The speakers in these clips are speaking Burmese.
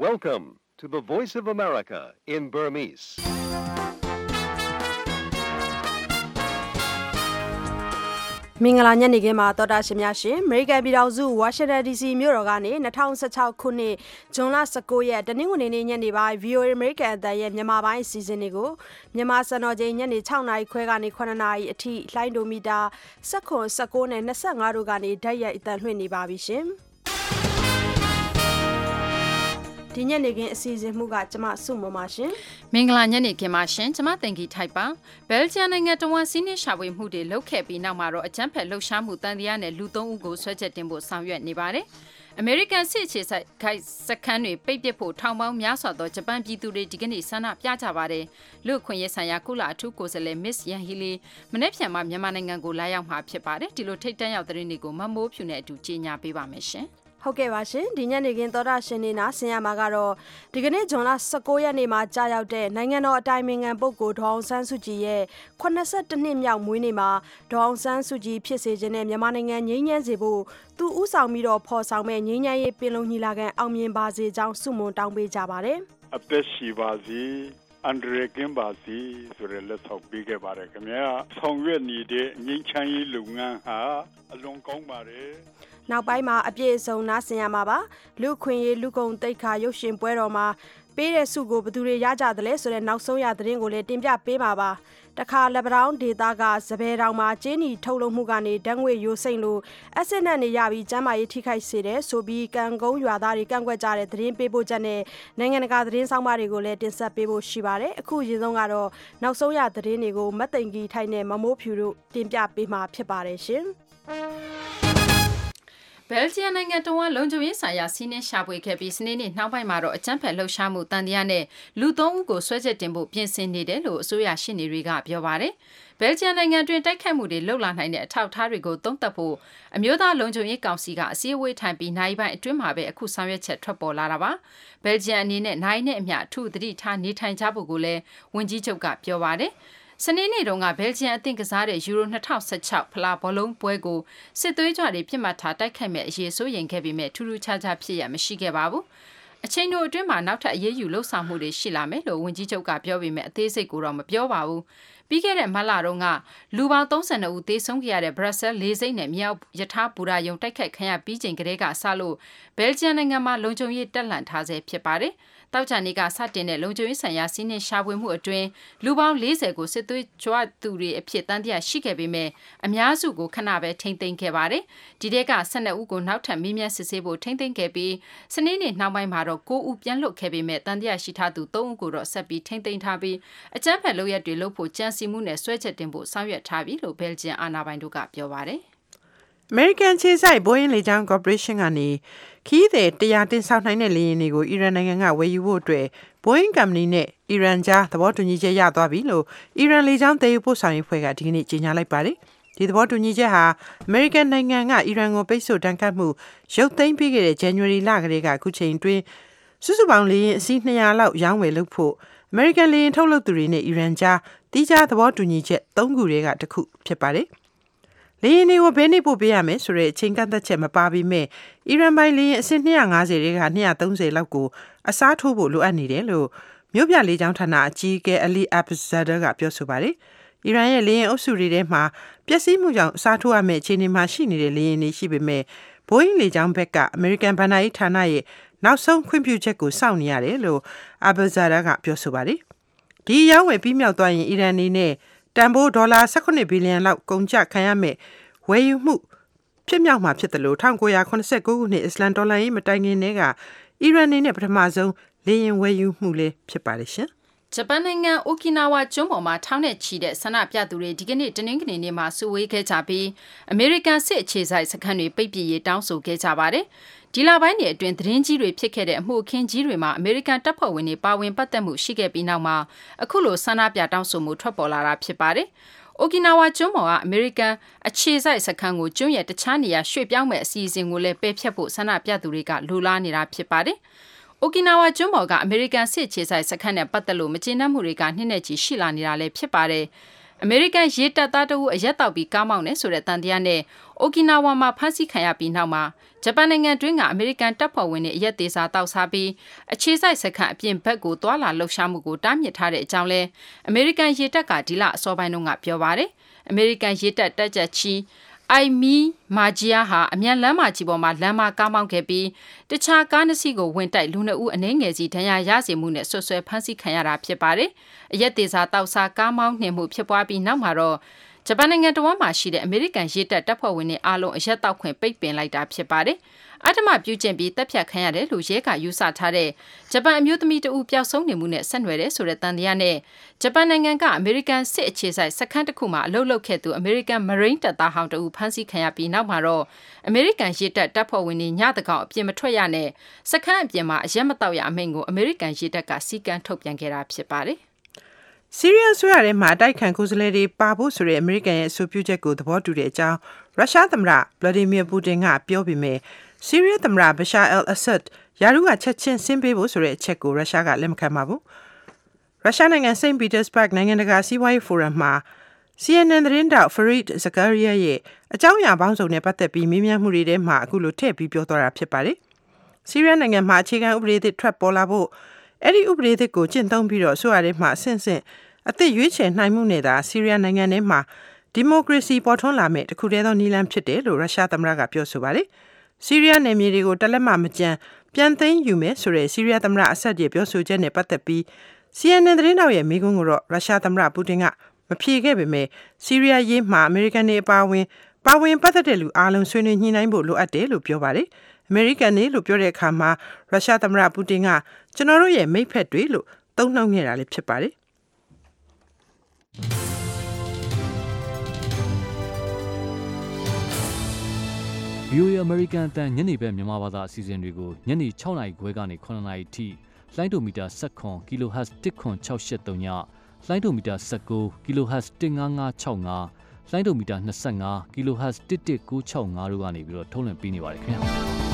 Welcome to the Voice of America in Burmese. ။မင်္ဂလာညနေခင်းပါတော်တာရှင်များရှင်အမေရိကန်ပြည်ထောင်စုဝါရှင်တန် DC မြို့တော်ကနေ2016ခုနှစ်ဇွန်လ19ရက်တနင်္ဂနွေနေ့ညနေပိုင်း VOA အမေရိကန်အသံရဲ့မြန်မာပိုင်းအစီအစဉ်တွေကိုမြန်မာစံတော်ချိန်ညနေ6နာရီခွဲကနေ9နာရီအထိလိုင်းဒိုမီတာ19နဲ့25တို့ကနေဓာတ်ရိုက်အသံလွှင့်နေပါပြီရှင်။ဒီညနေခင်းအစီအစဉ်မှုကကျမစုမပါရှင်မင်္ဂလာညနေခင်းပါရှင်ကျမတင်ကြီးထိုက်ပါဘယ်လ်ဂျီယံနိုင်ငံတဝန်စီးနှင်းရှာဖွေမှုတွေလုပ်ခဲ့ပြီးနောက်မှာတော့အကြမ်းဖက်လှုပ်ရှားမှုတန်တရားနဲ့လူ3ဦးကိုဆွဲချက်တင်ဖို့ဆောင်ရွက်နေပါတယ်အမေရိကန်စစ်အခြေစိုက်ခိုက်စခန်းတွေပိတ်ပစ်ဖို့ထောင်ပေါင်းများစွာသောဂျပန်ပြည်သူတွေဒီကနေ့ဆန္ဒပြကြပါတယ်လူ့အခွင့်အရေးဆိုင်ရာကုလအထူးကိုယ်စားလှယ်မစ္စယန်ဟီလီမနေ့ပြန်မှမြန်မာနိုင်ငံကိုလာရောက်မှာဖြစ်ပါတယ်ဒီလိုထိတ်တန့်ရောက်တဲ့နေ့ကိုမမိုးဖြူနဲ့အတူကြေညာပေးပါမယ်ရှင်ဟုတ်ကဲ့ပါရှင်ဒီညနေခင်းသောတာရှင်နေနာဆင်ရမှာကတော့ဒီကနေ့ဇွန်လ19ရက်နေ့မှာကြာရောက်တဲ့နိုင်ငံတော်အတိုင်ပင်ခံပုဂ္ဂိုလ်ဒေါအောင်ဆန်းစုကြည်ရဲ့82နှစ်မြောက်မွေးနေ့မှာဒေါအောင်ဆန်းစုကြည်ဖြစ်စေခြင်းနဲ့မြန်မာနိုင်ငံငြိမ်းချမ်းစေဖို့သူဥဆောင်ပြီးတော့ဖော်ဆောင်မဲ့ငြိမ်းချမ်းရေးပင်လုံညီလာခံအောင်မြင်ပါစေကြောင်းဆုမွန်တောင်းပေးကြပါတယ်အသက်ရှိပါစေအန်ဒရကင်းပါစီဆိုရလက်ဆောင်ပေးခဲ့ပါတယ်ခင်ဗျာဆောင်ရွက်နေတဲ့ငြိမ်းချမ်းရေးလုပ်ငန်းဟာအလွန်ကောင်းပါတယ်နောက်ပိုင်းမှာအပြည့်အစုံနားဆင်ရမှာပါလူခွင့်ရေးလူကုန်တိတ်ခါရုပ်ရှင်ပွဲတော်မှာပေးတဲ့ဆုကိုဘယ်သူတွေရကြသလဲဆိုတဲ့နောက်ဆုံးရသတင်းကိုလည်းတင်ပြပေးပါပါတခါလက်ပတောင်းဒေတာကစပယ်တောင်မှာကျင်းနီထုတ်လုပ်မှုကနေဓာတ်ငွေရိုးစိမ့်လို့အက်ဆစ်နဲ့နေရပြီးကျန်းမာရေးထိခိုက်စေတယ်ဆိုပြီးကံကုန်းရွာသားတွေကန့်ကွက်ကြတဲ့သတင်းပေးပို့ချက်နဲ့နိုင်ငံတကာသတင်းဆောင်မတွေကိုလည်းတင်ဆက်ပေးဖို့ရှိပါတယ်အခုရင်းဆုံးကတော့နောက်ဆုံးရသတင်းတွေကိုမတ်သိန်ကြီးထိုက်နဲ့မမိုးဖြူတို့တင်ပြပေးမှာဖြစ်ပါတယ်ရှင်ဘယ်လ်ဂျီယံနိုင်ငံတဝန်လုံခြုံရေးဆိုင်ရာစီးနှင်းရှာဖွေခဲ့ပြီးစနေနေ့နှောင်းပိုင်းမှာတော့အကြမ်းဖက်လှုပ်ရှားမှုတန်တရားနဲ့လူ3ဦးကိုဆွဲချက်တင်ဖို့ပြင်ဆင်နေတယ်လို့အစိုးရရှင်းနေတွေကပြောပါတယ်။ဘယ်လ်ဂျီယံနိုင်ငံတွင်တိုက်ခိုက်မှုတွေလှုပ်လာနိုင်တဲ့အထောက်အထားတွေကိုသုံးသပ်ဖို့အမျိုးသားလုံခြုံရေးကောင်စီကအစည်းအဝေးထိုင်ပြီးနိုင်ပိုင်းအတွင်းမှာပဲအခုဆောင်ရွက်ချက်ထွက်ပေါ်လာတာပါ။ဘယ်လ်ဂျီယံအနေနဲ့နိုင်နဲ့အမျှအထူးသတိထားနေထိုင်ကြဖို့ကိုလည်းဝန်ကြီးချုပ်ကပြောပါတယ်။စနေနေ့တုန်းကဘယ်လ်ဂျီယံအသင်းကစားတဲ့ယူရို2016ဖလားဘောလုံးပွဲကိုစစ်သွေးကြွတွေပြစ်မှတ်ထားတိုက်ခိုက်မဲ့အရေးစိုးရိမ်ခဲ့ပေမဲ့ထူးထူးခြားခြားဖြစ်ရမရှိခဲ့ပါဘူး။အချိန်တို့အတွင်းမှာနောက်ထပ်အရေးယူလှုပ်ဆောင်မှုတွေရှိလာမယ်လို့ဝန်ကြီးချုပ်ကပြောပေမဲ့အသေးစိတ်ကိုတော့မပြောပါဘူး။ပြီးခဲ့တဲ့မလတုန်းကလူပေါင်း32ဦးသေဆုံးခဲ့ရတဲ့ဘရက်ဆဲလ်လေးစိတ်နဲ့မြောက်ယထာဘူရာယုံတိုက်ခိုက်ခံရပြီးချိန်ကတည်းကစလို့ဘယ်လ်ဂျီယံနိုင်ငံမှာလုံခြုံရေးတက်လှန်ထားဆဲဖြစ်ပါတယ်။တောက်ချာနေကစတင်တဲ့လုံခြုံရေးဆိုင်ရာစီးနှင်းရှာဖွေမှုအတွင်းလူပေါင်း40ကိုစစ်သွေးကြွသူတွေအဖြစ်တန်းတရားရှိခဲ့ပေမဲ့အများစုကိုခဏပဲထိမ့်သိမ်းခဲ့ပါတယ်။ဒီတဲက12ဦးကိုနောက်ထပ်မေးမြန်းစစ်ဆေးဖို့ထိမ့်သိမ်းခဲ့ပြီးစနေနေ့နှောင်းပိုင်းမှာတော့9ဦးပြန်လွတ်ခဲ့ပေမဲ့တန်းတရားရှိထားသူ3ဦးကိုတော့ဆက်ပြီးထိမ့်သိမ်းထားပြီးအကြမ်းဖက်လုပ်ရက်တွေလုပ်ဖို့ကြံစည်မှုနဲ့ဆွဲချက်တင်ဖို့ဆောင်ရွက်ထားပြီလို့ဘယ်လ်ဂျီယံအာဏာပိုင်တို့ကပြောပါတယ်။အမေရိကန်ခြေစိုက်ဘိုးယင်းလေကြောင်းကော်ပိုရေးရှင်းကနေခီးသည်တရားတင်ဆောင်နိုင်တဲ့လေယာဉ်တွေကိုအီရန်နိုင်ငံကဝယ်ယူဖို့အတွက်ဘိုးယင်းကုမ္ပဏီနဲ့အီရန်ကြားသဘောတူညီချက်ရသွားပြီလို့အီရန်လေကြောင်းသယ်ယူပို့ဆောင်ရေးဖွဲ့ကဒီကနေ့ကြေညာလိုက်ပါတယ်။ဒီသဘောတူညီချက်ဟာအမေရိကန်နိုင်ငံကအီရန်ကိုပိတ်ဆို့တန်ခတ်မှုရုပ်သိမ်းပြီးခဲ့တဲ့ဇန်နဝါရီလကတည်းကအခုချိန်တွင်စုစုပေါင်းလေယာဉ်အစီး200လောက်ရောင်းဝယ်လုပ်ဖို့အမေရိကန်လေယာဉ်ထုတ်လုပ်သူတွေနဲ့အီရန်ကြားတိကျသဘောတူညီချက်3ခုတည်းကတစ်ခုဖြစ်ပါတယ်။လေယာဉ်တွေကိုဘယ်နေ့ပို့ပေးရမယ်ဆိုတဲ့အချိန်ကန့်သတ်ချက်မပါပေမဲ့အီရန်ပိုင်းလေယာဉ်အစင်း250တွေက230လောက်ကိုအစားထိုးဖို့လိုအပ်နေတယ်လို့မြို့ပြလေကြောင်းဌာနအကြီးအကဲအလီအဘ်ဇာဒါကပြောဆိုပါတယ်။အီရန်ရဲ့လေယာဉ်အုပ်စုတွေထဲမှာပျက်စီးမှုကြောင့်အစားထိုးရမယ့်အခြေအနေမှာရှိနေတဲ့လေယာဉ်တွေရှိပေမဲ့ဘိုးယင်းလေကြောင်းဘက်ကအမေရိကန်ဘဏ္ဍာရေးဌာနရဲ့နောက်ဆုံးခွင့်ပြုချက်ကိုစောင့်နေရတယ်လို့အဘ်ဇာဒါကပြောဆိုပါတယ်။ဒီရောင်းဝယ်ပြီးမြောက်သွားရင်အီရန်အနေနဲ့တန်ဖိုးဒေါ်လာ18ဘီလီယံလောက်ကုန်ကျခံရမယ်ဝယ်ယူမှုဖြစ်မြောက်မှာဖြစ်တယ်လို့1989ခုနှစ်အစ္စလမ်တော်လှန်ရေးမတိုင်ခင်တည်းကအီရန်အနေနဲ့ပထမဆုံးလေယာဉ်ဝယ်ယူမှုလည်းဖြစ်ပါတယ်ရှင်။ဂျပန်နိုင်ငံအိုကီနာဝါကျွန်းပေါ်မှာထောင်နဲ့ချီတဲ့ဆန္ဒပြသူတွေဒီကနေ့တနင်္ဂနွေနေ့မှာစုဝေးခဲ့ကြပြီးအမေရိကန်စစ်အခြေစိုက်စခန်းတွေပိတ်ပစ်ရေးတောင်းဆိုခဲ့ကြပါတယ်။ဒီလပိုင်းတွေအတွင်းသတင်းကြီးတွေဖြစ်ခဲ့တဲ့အမှုအခင်းကြီးတွေမှာအမေရိကန်တပ်ဖွဲ့ဝင်တွေပါဝင်ပတ်သက်မှုရှိခဲ့ပြီးနောက်မှာအခုလိုဆန္ဒပြတောင်းဆိုမှုထွက်ပေါ်လာတာဖြစ်ပါတယ်။အိုကီနာဝါကျွန်းပေါ်ကအမေရိကန်အခြေစိုက်စခန်းကိုကျွန်းရဲ့တခြားနေရာရွှေ့ပြောင်းမဲ့အစီအစဉ်ကိုလည်းပယ်ဖျက်ဖို့ဆန္ဒပြသူတွေကလိုလားနေတာဖြစ်ပါတယ်။အိုကီနာဝါကျွန်းပေါ်ကအမေရိကန်စစ်အခြေစိုက်စခန်းနဲ့ပတ်သက်လို့မကျေနပ်မှုတွေကနှစ်နဲ့ချီရှိလာနေတာလည်းဖြစ်ပါတယ်။အမေရိကန်ရေတပ်သားတို့အရက်တောက်ပြီးကားမောင်းနေဆိုတဲ့တန်တရားနဲ့အိုကီနာဝါမှာဖမ်းဆီးခံရပြီးနောက်မှာဂျပန်နိုင်ငံတွင်းကအမေရိကန်တပ်ဖွဲ့ဝင်တွေအရက်သေးစာတောက်စားပြီးအခြေစိုက်စခန်းအပြင်ဘက်ကိုတွာလာလှုပ်ရှားမှုကိုတားမြစ်ထားတဲ့အကြောင်းလဲအမေရိကန်ရေတပ်ကဒီလအစောပိုင်းတုန်းကပြောပါတယ်အမေရိကန်ရေတပ်တပ်ကြပ်ချီအိုင်မီမာဂျီယာဟာအမြန်လမ်းမကြီးပေါ်မှာလမ်းမကားမောင်းခဲ့ပြီးတခြားကားနှစ်စီးကိုဝင်တိုက်လူနှစ်ဦးအနှဲငယ်စီဒဏ်ရာရစေမှုနဲ့ဆွဆွဲဖမ်းဆီးခံရတာဖြစ်ပါတယ်။အရက်သေးစာတောက်စားကားမောင်းနှင်မှုဖြစ်ပွားပြီးနောက်မှာတော့ဂျပန်နိုင်ငံတော်မှာရှိတဲ့အမေရိကန်ရေတပ်တပ်ဖွဲ့ဝင်တွေအားလုံးအရက်တောက်ခွင့်ပိတ်ပင်လိုက်တာဖြစ်ပါတယ်။အဓမ္မပြုကျင့်ပြီးတပ်ဖြတ်ခံရတယ်လို့ရဲကယူဆထားတဲ့ဂျပန်အမျိုးသမီးတဦးပျောက်ဆုံးနေမှုနဲ့ဆက်နွယ်တဲ့ဆိုတဲ့တန်တရားနဲ့ဂျပန်နိုင်ငံကအမေရိကန်စစ်အခြေစိုက်စခန်းတစ်ခုမှာအလုပ်လုပ်ခဲ့သူအမေရိကန်မရိန်းတပ်သားဟောင်းတဦးဖမ်းဆီးခံရပြီးနောက်မှာတော့အမေရိကန်ရေတပ်တပ်ဖွဲ့ဝင်တွေညတကောင်အပြင်မထွက်ရနဲ့စခန်းအပြင်မှာအရက်မတောက်ရအမိန့်ကိုအမေရိကန်ရေတပ်ကစီကံထုတ်ပြန်ခဲ့တာဖြစ်ပါတယ်။ဆီးရီးယားဆိုရတဲ့မှာတိုက်ခိုက်ကိုယ်စားလှယ်တွေပါဖို့ဆိုတဲ့အမေရိကန်ရဲ့အဆိုပြုချက်ကိုသဘောတူတဲ့အကြောင်းရုရှားသမ္မတဗလာဒီမီယာပူတင်ကပြောပေမဲ့ဆီးရီးယားသမ္မတဘရှာအယ်အဆတ်ယာရုကချက်ချင်းဆင်းပေးဖို့ဆိုတဲ့အချက်ကိုရုရှားကလက်မခံပါဘူး။ရုရှားနိုင်ငံစိန့်ပီတာစဘတ်နိုင်ငံတကာစီးပွားရေးဖိုရမ်မှာ CNN သတင်းတောက် Fareed Zakaria ရဲ့အကြောင်းအရာပေါင်းစုံနဲ့ပတ်သက်ပြီးမေးမြန်းမှုတွေထဲမှာအခုလိုထည့်ပြီးပြောသွားတာဖြစ်ပါတယ်။ဆီးရီးယားနိုင်ငံမှာအခြေခံဥပဒေသစ်ထွက်ပေါ်လာဖို့အဲ့ဒီဥပဒေသစ်ကိုကျင့်သုံးပြီးတော့ဆိုရတဲ့မှာအဆင့်ဆင့်အသစ်ရွေးချယ်နိုင်မှုနဲ့သာဆီးရီးယားနိုင်ငံထဲမှာဒီမိုကရေစီပေါ်ထွန်းလာမဲ့တခုတည်းသောနည်းလမ်းဖြစ်တယ်လို့ရုရှားသမ္မတကပြောဆိုပါတယ်။ဆီးရီးယားနယ်မြေတွေကိုတလက်မှမကြမ်းပြန်သိမ်းယူမယ်ဆိုတဲ့ဆီးရီးယားသမ္မတအဆတ်ရဲ့ပြောဆိုချက်နဲ့ပတ်သက်ပြီး CNN သတင်းတောက်ရဲ့မိကုန်းကိုတော့ရုရှားသမ္မတပူတင်ကမဖြေခဲ့ပေမဲ့ဆီးရီးယားရေးမှာအမေရိကန်တွေအပါအဝင်ပတ်သက်တဲ့လူအားလုံးဆွေးနွေးညှိနှိုင်းဖို့လိုအပ်တယ်လို့ပြောပါတယ်။အမေရိကန်တွေလို့ပြောတဲ့အခါမှာရုရှားသမ္မတပူတင်ကကျွန်တော်တို့ရဲ့မိတ်ဖက်တွေလို့သုံးနှုန်းနေတာလည်းဖြစ်ပါတယ်။ VOA American အတန်ညနေပဲမြန်မာဘာသာအစီအစဉ်တွေကိုညနေ6:00 နာရီခွဲကနေ9:00 နာရီထိလိုင်းဒိုမီတာ19 kHz 10683ညလိုင်းဒိုမီတာ19 kHz 15565လိုင်းဒိုမီတာ25 kHz 11965တို့ကနေပြီးတော့ထုတ်လွှင့်ပေးနေပါတယ်ခင်ဗျာ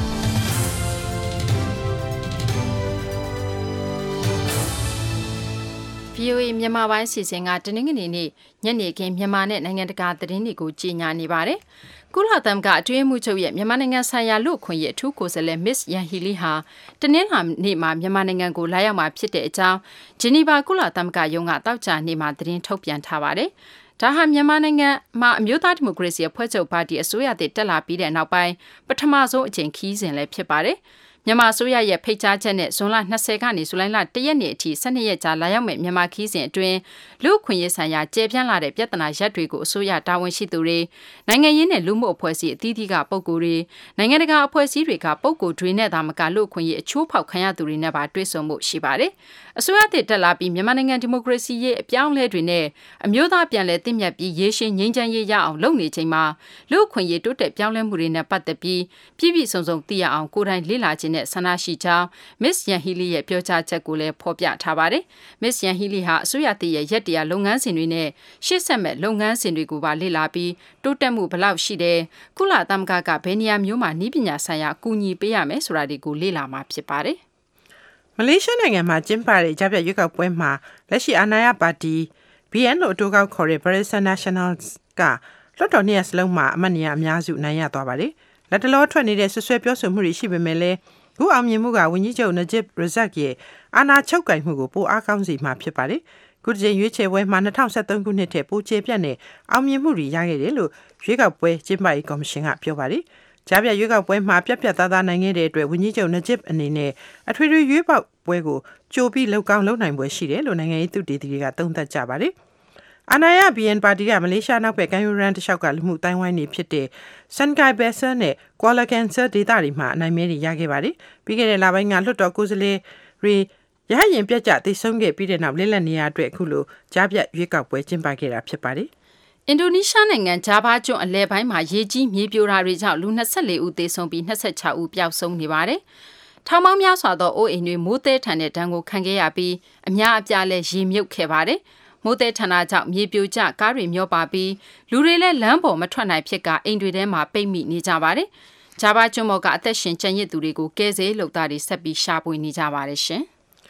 VOA မြန်မာပိုင်းစီစဉ်ကတနင်္ဂနွေနေ့ညနေခင်းမြန်မာနဲ့နိုင်ငံတကာသတင်းတွေကိုကြီးညာနေပါတယ်။ကုလသမဂ္ဂအတွင်းမှုချုပ်ရဲ့မြန်မာနိုင်ငံဆိုင်ရာလူ့အခွင့်အရေးအထူးကိုယ်စားလှယ် Miss Yan Hee Lee ဟာတနင်္လာနေ့မှာမြန်မာနိုင်ငံကိုလာရောက်မှာဖြစ်တဲ့အကြောင်းဂျနီဗာကုလသမဂ္ဂရုံးကတောက်ကြနေ့မှာသတင်းထုတ်ပြန်ထားပါတယ်။ဒါဟာမြန်မာနိုင်ငံမှာအမျိုးသားဒီမိုကရေစီအဖွဲ့ချုပ်ပါတီအစိုးရသစ်တက်လာပြီးတဲ့နောက်ပိုင်းပထမဆုံးအကြိမ်ခီးစဉ်လည်းဖြစ်ပါတယ်။မြန်မာအစိုးရရဲ့ဖိတ်ကြားချက်နဲ့ဇွန်လ20ကနေဇူလိုင်လ1ရက်နေ့အထိ12ရက်ကြာလာရောက်မဲ့မြန်မာခီးစဉ်အတွင်းလူ့အခွင့်အရေးဆိုင်ရာကျေပြန့်လာတဲ့ပြဿနာရပ်တွေကိုအစိုးရတာဝန်ရှိသူတွေနိုင်ငံရေးနဲ့လူမှုအဖွဲ့အစည်းအသီးသီးကပုဂ္ဂိုလ်တွေနိုင်ငံတကာအဖွဲ့အစည်းတွေကပုဂ္ဂိုလ်တွေနဲ့သာမကလူ့အခွင့်အရေးအချိုးဖောက်ခံရသူတွေနဲ့ပါတွေ့ဆုံမှုရှိပါတယ်။အစိုးရသစ်တက်လာပြီးမြန်မာနိုင်ငံဒီမိုကရေစီရေးအပြောင်းလဲတွေနဲ့အမျိုးသားပြန်လည်တည်မြတ်ပြီးရေရှည်ငြိမ်းချမ်းရေးရအောင်လုပ်နေချိန်မှာလူ့အခွင့်အရေးတိုးတက်ပြောင်းလဲမှုတွေနဲ့ပတ်သက်ပြီးပြည့်စုံစုံသိရအောင်ကိုယ်တိုင်လေ့လာခြင်းနဲ့ဆန္ဒရှိကြောင်း Miss Yan Hee Lee ရဲ့ပြောကြားချက်ကိုလည်းဖော်ပြထားပါတယ်။ Miss Yan Hee Lee ဟာအစိုးရတည်ရဲ့ရက်တရာလုပ်ငန်းစဉ်တွေနဲ့ရှေ့ဆက်မဲ့လုပ်ငန်းစဉ်တွေကိုပါလေ့လာပြီးတိုးတက်မှုဘယ်လောက်ရှိတယ်ကုလသမဂ္ဂကဘယ်နေရာမျိုးမှာနည်းပညာဆိုင်ရာအကူအညီပေးရမယ်ဆိုတာတွေကိုလေ့လာမှာဖြစ်ပါတယ်။မလေးရှားနိုင်ငံမှာကျင်းပတဲ့ကြားပြရွေးကောက်ပွဲမှာလက်ရှိအာဏာရပါတီ BN လို့အတိုကောက်ခေါ်တဲ့ Barisan Nationals ကလွှတ်တော်နှစ်ရပ်စလုံးမှာအမတ်နေရာအများစုနိုင်ရသွားပါတယ်။လက်တလောထွက်နေတဲ့ဆွဆွဲပြောဆိုမှုတွေရှိပေမဲ့လည်းခုအောင်မြင်မှုကဝန်ကြီးချုပ် Najib Razak ရဲ့အာဏာချုပ်ကိုင်မှုကိုပိုအားကောင်းစေမှာဖြစ်ပါတယ်။ခုတစ်ချိန်ရွေးချယ်ပွဲမှာ2013ခုနှစ်ထက်ပိုကျေပြတ်တဲ့အောင်မြင်မှုတွေရခဲ့တယ်လို့ရွေးကောက်ပွဲကျင်းပရေးကော်မရှင်ကပြောပါတယ်။ကြားပြရွေးကောက်ပွဲမှာပြတ်သားသားနိုင်ခဲ့တဲ့အတွက်ဝန်ကြီးချုပ် Najib အနေနဲ့အထွေထွေရွေးကောက်ပွဲကိုကြိုပြီးလောက်ကောင်းလုပ်နိုင်ပွဲရှိတယ်လို့နိုင်ငံရေးသုတေသီတွေကသုံးသပ်ကြပါတယ်။အာဏာရ BN ပါတီကမလေးရှားနောက်ဘက်ကမ်းရိုးတန်းတစ်လျှောက်ကလူမှုတိုင်းဝိုင်းတွေဖြစ်တဲ့ Sungai Besar နဲ့ Kuala Kangsar ဒေသတွေမှာအနိုင်မဲတွေရခဲ့ပါတယ်။ပြီးခဲ့တဲ့လပိုင်းကလွှတ်တော်ကိုယ်စားလှယ်တွေရဟရင်ပြတ်ကျသိဆုံးခဲ့ပြီးတဲ့နောက်လက်လက်နေရအတွက်အခုလိုကြားပြရွေးကောက်ပွဲကျင်းပခဲ့တာဖြစ်ပါတယ်။အင်ဒိုနီးရှားနိုင်ငံဂျာဗာကျွန်းအလဲပိုင်းမှာရေကြီးမြေပြိုတာတွေကြောင့်လူ24ဦးသေဆုံးပြီး26ဦးပျောက်ဆုံးနေပါတယ်။ထောင်ပေါင်းများစွာသောအိုးအိမ်တွေမိုးသည်ထန်တဲ့ဒဏ်ကိုခံခဲ့ရပြီးအများအပြားလည်းရေမြုပ်ခဲ့ပါတယ်။မိုးသည်ထန်တာကြောင့်မြေပြိုကျကားတွေမျောပါပြီးလူတွေလည်းလမ်းပေါ်မထွက်နိုင်ဖြစ်ကအိမ်တွေထဲမှာပိတ်မိနေကြပါတယ်။ဂျာဗာကျွန်းပေါ်ကအသက်ရှင်ကျန်ရစ်သူတွေကိုကဲဆယ်လုပ်သားတွေဆက်ပြီးရှာဖွေနေကြပါတယ်ရှင်။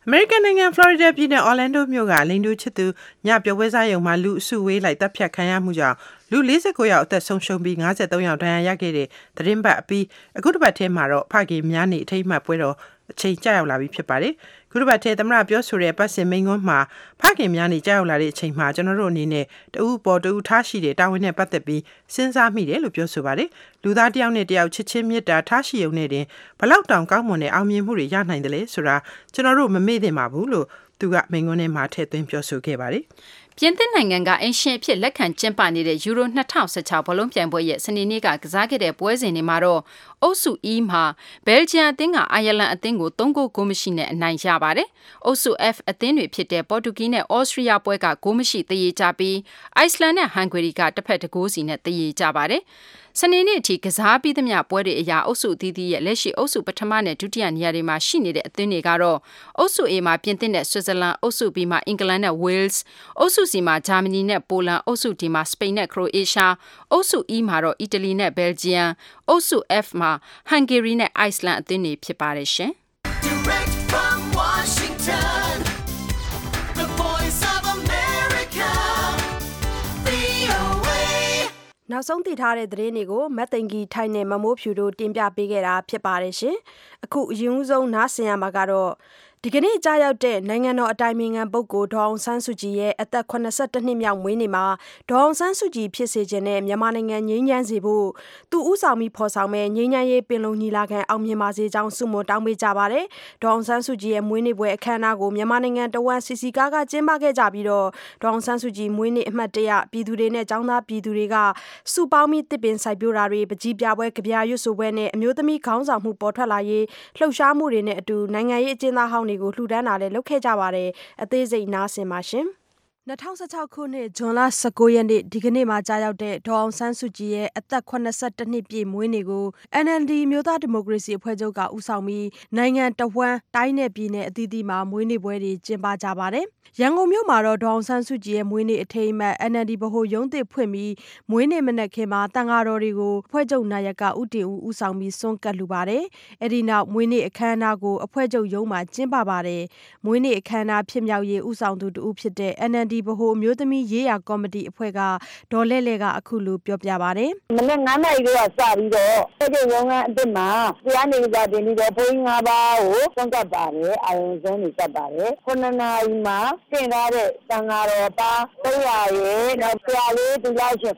American နိုင်ငံ Florida ပြည်နယ် Orlando မြို့ကလိင်တူချစ်သူညပြောပွဲစားရုံမှာလူအစုဝေးလိုက်တပ်ဖြတ်ခံရမှုကြောင့်လူ49ယောက်အသက်ဆုံးရှုံးပြီး53ယောက်ဒဏ်ရာရခဲ့တဲ့သတင်းပတ်အပြီးအခုတစ်ပတ်ထဲမှာတော့ဖခင်များနေအထိမ်းအမှတ်ပွဲတော်အချိန်ကြာရောက်လာပြီဖြစ်ပါတယ်။ခုတစ်ပတ်ထဲသမ္မတပြောဆိုတဲ့ပတ်စင်မိန်ကွန်းမှာဖခင်များနေကြာရောက်လာတဲ့အချိန်မှာကျွန်တော်တို့အနေနဲ့တဦးပေါ်တဦးထားရှိတဲ့တာဝန်နဲ့ပတ်သက်ပြီးစဉ်းစားမိတယ်လို့ပြောဆိုပါတယ်။လူသားတယောက်နဲ့တယောက်ချစ်ချင်းမေတ္တာထားရှိုံနဲ့တင်ဘလောက်တောင်ကောင်းမွန်တဲ့အောင်မြင်မှုတွေရနိုင်တယ်လဲဆိုတာကျွန်တော်တို့မမေ့သင့်ပါဘူးလို့သူကမိန်ကွန်းထဲမှာထည့်သွင်းပြောဆိုခဲ့ပါတယ်။ပြင်သစ်နိုင်ငံကအင်ရှင်အဖြစ်လက်ခံကျင်းပနေတဲ့ယူရို2016ဘောလုံးပြိုင်ပွဲရဲ့စနေနေ့ကကစားခဲ့တဲ့ပွဲစဉ်တွေမှာတော့အုပ်စု E မှာဘယ်လ်ဂျီယံအသင်းကအိုင်ယာလန်အသင်းကို3ဂိုးမရှိနဲ့အနိုင်ရပါတယ်။အုပ်စု F အသင်းတွေဖြစ်တဲ့ပေါ်တူဂီနဲ့ဩစတြီးယားပွဲကဂိုးမရှိသရေကျပြီးအိုက်စလန်နဲ့ဟန်ဂေရီကတစ်ဖက်တစ်ဂိုးစီနဲ့သရေကျပါတယ်။စနေနေ့အထိကစားပြီးသမျှပွဲတွေအရာအုပ်စုအသီးသီးရဲ့လက်ရှိအုပ်စုပထမနဲ့ဒုတိယနေရာတွေမှာရှိနေတဲ့အသင်းတွေကတော့အုပ်စု A မှာပြင်သစ်နဲ့ဆွစ်ဇာလန်အုပ်စု B မှာအင်္ဂလန်နဲ့ဝေးလ်အုပ်စု C မှာဂျာမနီနဲ့ပိုလန်အုပ်စု D မှာစပိန်နဲ့ခရိုအေးရှားအုပ်စု E မှာတော့အီတလီနဲ့ဘယ်လ်ဂျီယံအုပ်စု F မှာဟန်ဂေရီနဲ့အိုက်စလန်အသင်းတွေဖြစ်ပါတယ်ရှင် Direct from Washington, the voice of America, VOA. နောက်ဆုံးသိထားတဲ့သတင်းတွေကိုမတ်သိန်ကြီးထိုင်းနဲ့မမိုးဖြူတို့တင်ပြပေးခဲ့တာဖြစ်ပါတယ်ရှင်။အခုအရင်ဆုံးနားဆင်ရမှာကတော့ဒီကနေ့ကြာရောက်တဲ့နိုင်ငံတော်အတိုင်ပင်ခံပုဂ္ဂိုလ်ဒေါအောင်ဆန်းစုကြည်ရဲ့အသက်82နှစ်မြောက်မွေးနေ့မှာဒေါအောင်ဆန်းစုကြည်ဖြစ်စေခြင်းနဲ့မြန်မာနိုင်ငံငြိမ်းချမ်းစေဖို့သူဥဆောင်ပြီးဖော်ဆောင်မဲ့ငြိမ်းချမ်းရေးပင်လုံညီလာခံအောင်မြင်ပါစေကြောင်းဆုမွန်တောင်းပေးကြပါတယ်။ဒေါအောင်ဆန်းစုကြည်ရဲ့မွေးနေ့ပွဲအခမ်းအနားကိုမြန်မာနိုင်ငံတဝန်းစီစီကားကားကျင်းပခဲ့ကြပြီးတော့ဒေါအောင်ဆန်းစုကြည်မွေးနေ့အမှတ်တရပြည်သူတွေနဲ့ចောင်းသားပြည်သူတွေကစုပေါင်းပြီးတစ်ပင်စိုက်ပျိုးတာတွေပကြီးပြပွဲကြပြရွတ်ဆိုပွဲနဲ့အမျိုးသမီးခေါင်းဆောင်မှုပေါ်ထွက်လာရေးလှုပ်ရှားမှုတွေနဲ့အတူနိုင်ငံရေးအကျဉ်းသားဟောင်းတွေကိုလှူဒန်းတာလည်းလုပ်ခဲ့ကြပါတယ်အသေးစိတ်နားဆင်ပါရှင်2016ခုနှစ်ဇွန်လ19ရက်နေ့ဒီကနေ့မှာကြာရောက်တဲ့ဒေါအောင်ဆန်းစုကြည်ရဲ့အသက်82နှစ်ပြည့်မွေးနေ့ကို NLD မျိုးသားဒီမိုကရေစီအဖွဲ့ချုပ်ကဦးဆောင်ပြီးနိုင်ငံတဝန်းတိုင်းနယ်ပြည်နယ်အသီးသီးမှာမွေးနေ့ပွဲတွေကျင်းပကြပါတယ်။ရန်ကုန်မြို့မှာတော့ဒေါအောင်ဆန်းစုကြည်ရဲ့မွေးနေ့အထိမ်းအမှတ် NLD ဗဟိုရုံးသစ်ဖွင့်ပြီးမွေးနေ့မနက်ခင်းမှာတန်ဃာတော်တွေကိုအဖွဲ့ချုပ်နာယကဦးတင်ဦးဦးဆောင်ပြီးစွန့်ကပ်လှူပါတယ်။အဲဒီနောက်မွေးနေ့အခမ်းအနားကိုအဖွဲ့ချုပ်ရုံးမှာကျင်းပပါတယ်။မွေးနေ့အခမ်းအနားဖြစ်မြောက်ရေးဦးဆောင်သူတဦးဖြစ်တဲ့ NLD ဗဟိုအမျိုးသမီးရေးရာကော်မတီအဖွဲ့ကဒေါ်လဲ့လဲ့ကအခုလိုပြောပြပါတယ်။မနေ့9နာရီကစပြီးတော့ပြည်ရုံးကအစ်မှာတရားနေကြတင်ပြီးတော့ဘုန်းကြီး5ပါးကိုစွန့်ကပ်ပါတယ်အာရုံစင်းနေကပ်ပါတယ်9နာရီမှာတင်ထားတဲ့သံဃာတော်ပါ300ရေနောက်ဆရာလေးသူရောက်ရှင်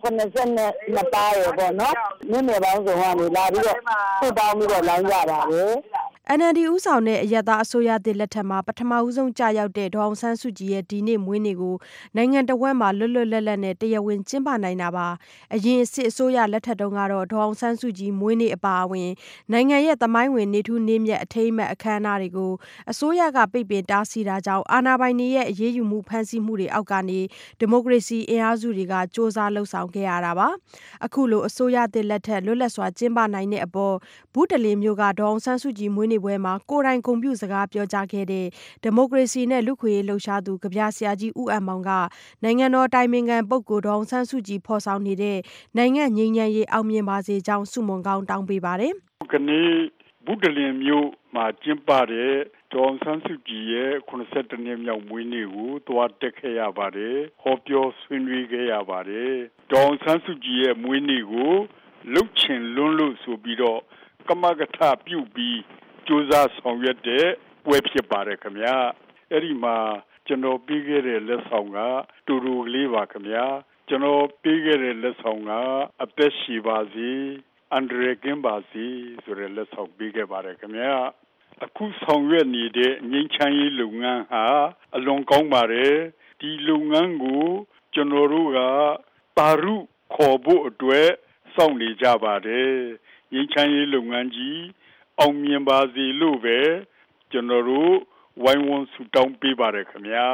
82ပါးရေပေါ့နော်မြို့နယ်ပေါင်းစုံကနေလာပြီးတော့စုပေါင်းပြီးတော့လိုင်းကြပါတယ် NLD ဦးဆောင်တဲ့အယက်သားအစိုးရသစ်လက်ထက်မှာပထမဦးဆုံးကြာရောက်တဲ့ဒေါအောင်ဆန်းစုကြည်ရဲ့ဒီနေ့မွေးနေ့ကိုနိုင်ငံတော်ဝန်မှာလွတ်လွတ်လပ်လပ်နဲ့တရားဝင်ကျင်းပနိုင်တာပါအရင်စစ်အစိုးရလက်ထက်တုန်းကတော့ဒေါအောင်ဆန်းစုကြည်မွေးနေ့အပါအဝင်နိုင်ငံရဲ့သမိုင်းဝင်နေထူးနေမြတ်အထိမ်းအမှတ်အခမ်းအနားတွေကိုအစိုးရကပိတ်ပင်တားဆီးတာကြောင့်အာဏာပိုင်တွေရဲ့အရေးယူမှုဖမ်းဆီးမှုတွေအောက်ကနေဒီမိုကရေစီအင်အားစုတွေကစ조사လှုပ်ဆောင်ခဲ့ရတာပါအခုလိုအစိုးရသစ်လက်ထက်လွတ်လပ်စွာကျင်းပနိုင်တဲ့အပေါ်ဘူးတလင်မျိုးကဒေါအောင်ဆန်းစုကြည်မွေးနေ့ပွဲမှာကိုယ်တိုင်ဂုဏ်ပြုစကားပြောကြားခဲ့တဲ့ဒီမိုကရေစီနဲ့လူ့ခွင့်ရေးလှုပ်ရှားသူကဗျာဆရာကြီးဦးအံမောင်ကနိုင်ငံတော်တိုင်ပင်ခံပုဂ္ဂိုလ်ဒေါအောင်ဆန်းစုကြည်ဖော်ဆောင်နေတဲ့နိုင်ငံငြိမ်းချမ်းရေးအောင်မြင်ပါစေကြောင်းဆုမွန်ကောင်းတောင်းပေးပါတယ်။ကနေ့ဘူးတလင်မျိုးမှာကျင်းပတဲ့ဒေါအောင်ဆန်းစုကြည်ရဲ့82နှစ်မြောက်မွေးနေ့ကိုသွားတက်ခဲ့ရပါတယ်။ဟောပြောဆွေးနွေးခဲ့ရပါတယ်။ဒေါအောင်ဆန်းစုကြည်ရဲ့မွေးနေ့ကိုလှုပ်ချင်လွန်းလို့ဆိုပြီးတော့ကမကထပြုပြီးစူးစမ်းဆောင်ရွက်တဲ့ပွဲဖြစ်ပါတယ်ခင်ဗျာအဲ့ဒီမှာကျွန်တော်ပြီးခဲ့တဲ့လက်ဆောင်ကတူတူကလေးပါခင်ဗျာကျွန်တော်ပြီးခဲ့တဲ့လက်ဆောင်ကအသက်ရှိပါစေအန်ဒရကင်းပါစေဆိုတဲ့လက်ဆောင်ပြီးခဲ့ပါတယ်ခင်ဗျာအခုဆောင်ရွက်နေတဲ့ငြိမ်းချမ်းရေးလုပ်ငန်းဟာအလွန်ကောင်းပါတယ်ဒီလုပ်ငန်းကိုကျွန်တော်တို့ကပါရုခေါ်ဖို့အတွက်စောင့်နေကြပါတယ်ငြိမ်းချမ်းရေးလုပ်ငန်းကြီးအောင်မြင်ပါစေလို့ပဲကျွန်တော်တို့ဝိုင်းဝန်းဆုတောင်းပေးပါတယ်ခင်ဗျာ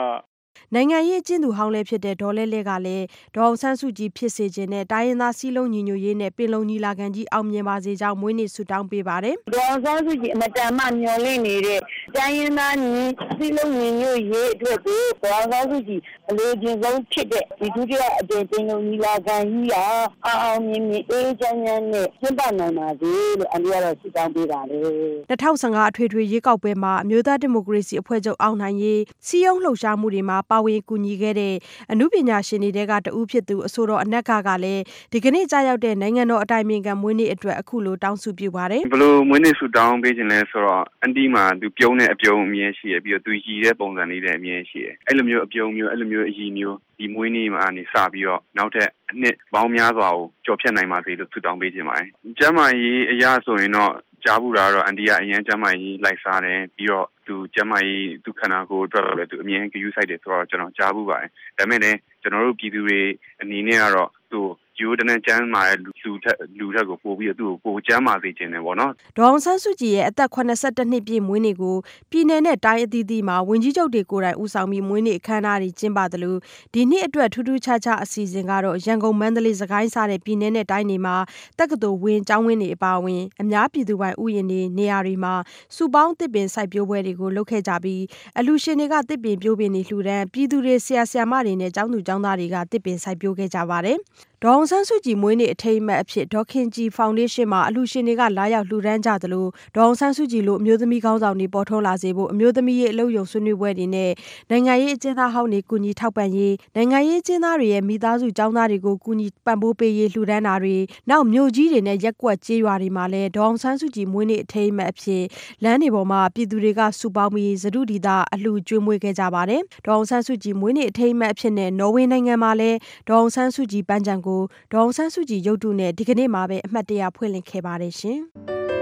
နိုင်ငံရေးအကျဉ်းသူဟောင်းလည်းဖြစ်တဲ့ဒေါ်လဲလဲကလည်းဒေါ်အောင်ဆန်းစုကြည်ဖြစ်စေခြင်းနဲ့တိုင်းရင်းသားစည်းလုံးညီညွတ်ရေးနဲ့ပင်လုံညီလာခံကြီးအောင်မြင်ပါစေကြောင်းမွေးနေ့ဆုတောင်းပေးပါတယ်။ဒေါ်အောင်ဆန်းစုကြည်အမတန်မှမျှော်လင့်နေတဲ့တိုင်းရင်းသားစည်းလုံးညီညွတ်ရေးအတွက်ကိုဒေါ်အောင်ဆန်းစုကြည်အလေးချင်းဆုံးဖြစ်တဲ့ဒီဒုတိယအကြိမ်ပင်လုံညီလာခံကြီးကအောင်မြင်မြင်အေးချမ်းချမ်းနဲ့ကျင်းပနိုင်ပါစေလို့အန်ဒီကတော့ဆုတောင်းပေးပါတယ်။2015အထွေထွေရွေးကောက်ပွဲမှာအမျိုးသားဒီမိုကရေစီအဖွဲ့ချုပ်အောင်နိုင်ရေးစီးရုံးလှုပ်ရှားမှုတွေမှာပါဝင်ကူညီခဲ့တဲ့အမှုပညာရှင်တွေကတဦးဖြစ်သူအဆိုတော်အနက်ကလည်းဒီကနေ့ကြာရောက်တဲ့နိုင်ငံတော်အတိုင်ပင်ခံမွေးနေ့အတွက်အခုလိုတောင်းဆုပြုပါတယ်ဘလို့မွေးနေ့ဆုတောင်းပေးခြင်းလဲဆိုတော့အန်တီမှာသူပြုံးတဲ့အပြုံးအမြင်ရှိရပြီးတော့သူရည်တဲ့ပုံစံလေးတဲ့အမြင်ရှိရအဲ့လိုမျိုးအပြုံးမျိုးအဲ့လိုမျိုးအရည်မျိုးဒီမွေးနေ့မှာနေစပြီးတော့နောက်ထပ်အနှစ်ပေါင်းများစွာကိုကြော်ဖြတ်နိုင်ပါစေလို့ဆုတောင်းပေးခြင်းပါတယ်ကျမ်းမာရေးအရာဆိုရင်တော့ကြားဘူးတာတော့အန်တီကအရင်ကျမ်းမာရေးလိုက်စားတယ်ပြီးတော့သူကျမ်းမာရေးသူခန္ဓာကိုယ်အတွက်လည်းသူအမြင်ကြည့်ဆိုင်တယ်ဆိုတော့ကျွန်တော်ကြားဘူးပါတယ်ဒါပေမဲ့လည်းကျွန်တော်တို့ပြည်သူတွေအနေနဲ့ကတော့သူယူတဲ့ကျမ်းမာတဲ့လူထက်ကိုပို့ပြီးတော့သူ့ကိုပိုကျမ်းမာစေခြင်းတယ်ပေါ့နော်ဒေါ်အောင်ဆန်းစုကြည်ရဲ့အသက်82နှစ်ပြည့်မွေးနေ့ကိုပြည်내နဲ့တိုင်းအသီးသီးမှာဝန်ကြီးချုပ်တွေကိုယ်တိုင်ဦးဆောင်ပြီးမွေးနေ့အခမ်းအနားတွေကျင်းပသလိုဒီနှစ်အတွက်ထူးထူးခြားခြားအစီအစဉ်ကတော့ရန်ကုန်မန္တလေးစကိုင်းစတဲ့ပြည်내နဲ့တိုင်းတွေမှာတက္ကသိုလ်ဝင်းကျောင်းဝင်းတွေအပါအဝင်အများပြည်သူပိုင်ဥယျာဉ်တွေနေရာတွေမှာစုပေါင်းတစ်ပင်စိုက်ပျိုးပွဲတွေကိုလုပ်ခဲ့ကြပြီးအလူရှင်တွေကတစ်ပင်ပြိုးပင်တွေလှူဒန်းပြည်သူတွေဆရာဆရာမတွေနဲ့ကျောင်းသူကျောင်းသားတွေကတစ်ပင်စိုက်ပျိုးခဲ့ကြပါတယ်ဒေါ်အောင်ဆန်းစုကြည်မွေးနေ့အထိမ်းအမှတ်အဖြစ်ဒေါ်ခင်ကြည်ဖောင်ဒေးရှင်းမှာအလှူရှင်တွေကလာရောက်လှူဒန်းကြသလိုဒေါ်အောင်ဆန်းစုကြည်လိုအမျိုးသမီးခေါင်းဆောင်တွေပေါ်ထွန်းလာစေဖို့အမျိုးသမီးရေးအလုပ်ရုံဆွေးနွေးပွဲတွေနဲ့နိုင်ငံရေးအကျဉ်းသားဟောင်းတွေကူညီထောက်ပံ့ရေးနိုင်ငံရေးအကျဉ်းသားတွေရဲ့မိသားစုကျောင်းသားတွေကိုကူညီပံ့ပိုးပေးရေးလှူဒန်းတာတွေနောက်မြို့ကြီးတွေနဲ့ရက်ကွက်ကျေးရွာတွေမှာလည်းဒေါ်အောင်ဆန်းစုကြည်မွေးနေ့အထိမ်းအမှတ်အဖြစ်လမ်းတွေပေါ်မှာပြည်သူတွေကစုပေါင်းပြီးစတုဒီတာအလှူကျွေးမွေးခဲ့ကြပါတယ်ဒေါ်အောင်ဆန်းစုကြည်မွေးနေ့အထိမ်းအမှတ်အဖြစ်နဲ့နော်ဝေနိုင်ငံမှာလည်းဒေါ်အောင်ဆန်းစုကြည်ပန်းခြံကိုဒေါ်အောင်ဆန်းစုကြည်ရုပ်တုနဲ့ဒီကနေ့မှာပဲအမှတ်တရဖွင့်လှစ်ခဲ့ပါတယ်ရှင်။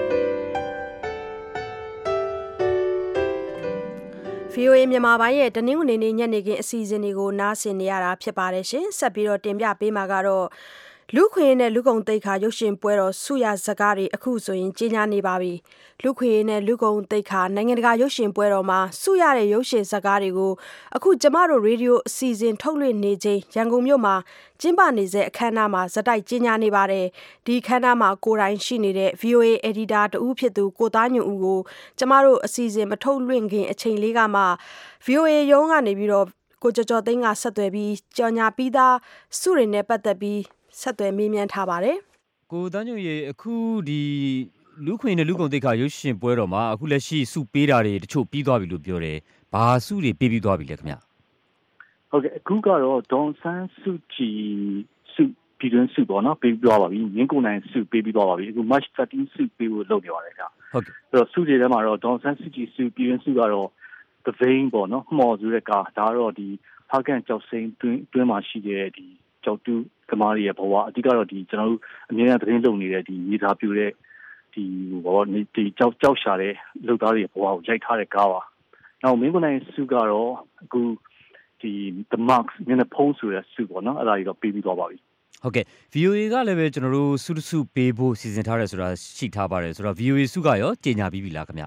VOA မြန်မာပိုင်းရဲ့တနင်္ဂနွေနေ့ညနေခင်းအစီအစဉ်တွေကိုနားဆင်နေရတာဖြစ်ပါတယ်ရှင်။ဆက်ပြီးတော့တင်ပြပေးမှာကတော့လူခွေနဲ့လူကုန်သိက္ခာရုပ်ရှင်ပွဲတော်ဆုရဇကားတွေအခုဆိုရင်ကြီးညာနေပါပြီလူခွေနဲ့လူကုန်သိက္ခာနိုင်ငံတကာရုပ်ရှင်ပွဲတော်မှာဆုရတဲ့ရုပ်ရှင်ဇကားတွေကိုအခုကျမတို့ရေဒီယိုအစီအစဉ်ထုတ်လွှင့်နေချိန်ရန်ကုန်မြို့မှာကျင်းပနေတဲ့အခမ်းအနားမှာဇတိုက်ကြီးညာနေပါတယ်ဒီအခမ်းအနားမှာကိုယ်တိုင်ရှိနေတဲ့ VOA editor တဦးဖြစ်သူကိုသားညွန့်ဦးကိုကျမတို့အစီအစဉ်မထုတ်လွှင့်ခင်အချိန်လေးကမှ VOA ရုံးကနေပြီးတော့ကိုကျော်ကျော်သိန်းကဆက်သွယ်ပြီးကြော်ညာပြီးသားဆုတွေနဲ့ပတ်သက်ပြီးဆက်သွယ်မေးမြန်းထားပါတယ်ကိုတန်းညွန့်ရေအခုဒီလူခွင်နဲ့လူကုန်သိက္ခာရုပ်ရှင်ပွဲတော်မှာအခုလက်ရှိစုပေးတာတွေတချို့ပြီးသွားပြီလို့ပြောတယ်ဘာစုတွေပေးပြီးသွားပြီလဲခင်ဗျဟုတ်ကဲ့အခုကတော့ဒေါန်ဆန်းစုကြည်စုပြည်တွင်းစုပေါ့နော်ပေးပြီးသွားပါပြီငင်းကုန်နိုင်စုပေးပြီးသွားပါပြီအခု March 13 စုပေးဖို့လုပ်နေပါတယ်ခင်ဗျဟုတ်ကဲ့အဲ့တော့စုတွေထဲမှာတော့ဒေါန်ဆန်းစုကြည်စုပြည်တွင်းစုကတော့ The Vein ပေါ့နော်မှော်ဆိုတဲ့ကားဒါတော့ဒီဖားကန်ကြောက်စိမ်းတွင်းမှာရှိတဲ့ဒီကြောက်တူးကမားရဲ့ဘဝအဓိကတော့ဒီကျွန်တော်တို့အမြဲတမ်းသတင်းလုပ်နေတဲ့ဒီရေးသားပြတဲ့ဒီဘောဒီကြောက်ရှာတဲ့လုပ်သားတွေဘဝကိုရိုက်ထားတဲ့ကားပါနောက်မင်းကိုနိုင်စုကတော့အခုဒီ The Marks မျက်နှာဖုံးဆိုတဲ့စုပေါ့နော်အဲ့ဒါကြီးတော့ပေးပြီးသွားပါပြီဟုတ်ကဲ့ VOA ကလည်းပဲကျွန်တော်တို့စုတစုပေးဖို့စီစဉ်ထားတယ်ဆိုတာရှိထားပါတယ်ဆိုတော့ VOA စုကရောကြေညာပြီးပြီလားခင်ဗျ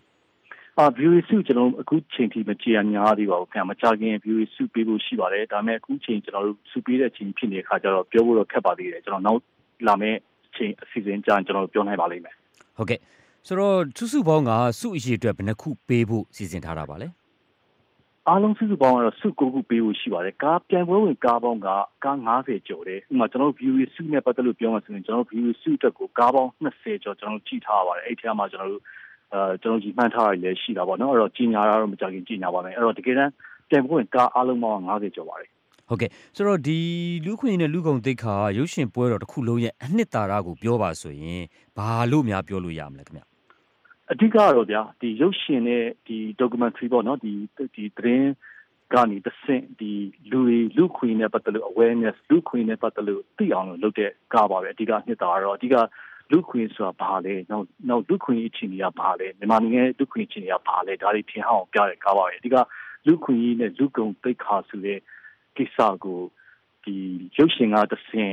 VOA စုကျွန်တော်အခုချိန်ထိမကြေညာသေးပါဘူးခင်ဗျမကြခင် VOA စုပေးဖို့ရှိပါတယ်ဒါပေမဲ့အခုချိန်ကျွန်တော်တို့စုပေးတဲ့ချိန်ဖြစ်နေတဲ့အခါကျတော့ပြောဖို့တော့ခက်ပါသေးတယ်ကျွန်တော်နောက်လာမယ့်ချိန်အစီအစဉ်ကြာကျွန်တော်ပြောနိုင်ပါလိမ့်မယ်ဟုတ်ကဲ့ဆိုတော့စုပေါင်းကစုအရေးအတွက်ဘယ်နှခုပေးဖို့စီစဉ်ထားတာပါလဲအားလုံးစုပေါင်းကတော့စု9ခုပေးဖို့ရှိပါတယ်ကားပြိုင်ပွဲဝင်ကားပေါင်းကကား90ကျော်တယ်ဥပမာကျွန်တော်တို့ VOA စုနဲ့ပတ်သက်လို့ပြောမှဆိုရင်ကျွန်တော်တို့ VOA စုအတွက်ကိုကားပေါင်း20ကျော်ကျွန်တော်တို့ကြည့်ထားပါတယ်အဲ့ဒီထဲမှာကျွန်တော်တို့ကြီးမှန်းထားရလည်းရှိတာပေါ့နော်အဲ့တော့ကြီးညာတာတော့မကြခင်ကြီးညာပါမယ်အဲ့တော့တကယ်တမ်းပြန်ပွင့်ကားအားလုံးပေါင်း90ကျော်ပါတယ်ဟုတ်ကဲ့ဆိုတော့ဒီလူခွင့်နဲ့လူကုန်သိက္ခာရုပ်ရှင်ပွဲတော်တစ်ခုလုံးရဲ့အနှစ်သာရကိုပြောပါဆိုရင်ဘာလို့များပြောလို့ရမလဲခင်ဗျအဓိကတော့ဗျာဒီရုပ်ရှင်နဲ့ဒီ documentary ပေါ့နော်ဒီသတင်းကနေတဆင့်ဒီလူခွင့်နဲ့ပတ်သက်လို့ awareness လူခွင့်နဲ့ပတ်သက်လို့သိအောင်လုပ်တဲ့ကားပါပဲအဓိကနှစ်သာရတော့အဓိကလူခွင့်ဆိုတာဘာလဲနောက်လူခွင့်အချင်းတွေကဘာလဲမြန်မာနိုင်ငံလူခွင့်အချင်းတွေကဘာလဲဒါတွေထင်အောင်ပြတဲ့ကားပါပဲအဓိကလူခွင့်နဲ့လူကုန်သိက္ခာဆိုတဲ့ကိစ္စကိုဒီရုပ်ရှင်ကတဆင့်